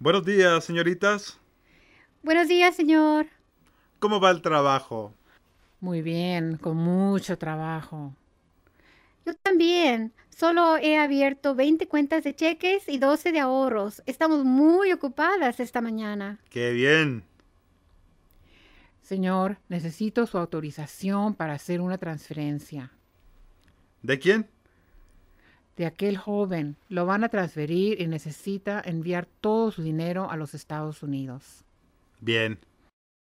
Buenos días, señoritas. Buenos días, señor. ¿Cómo va el trabajo? Muy bien, con mucho trabajo. Yo también. Solo he abierto 20 cuentas de cheques y 12 de ahorros. Estamos muy ocupadas esta mañana. ¡Qué bien! Señor, necesito su autorización para hacer una transferencia. ¿De quién? De aquel joven. Lo van a transferir y necesita enviar todo su dinero a los Estados Unidos. Bien.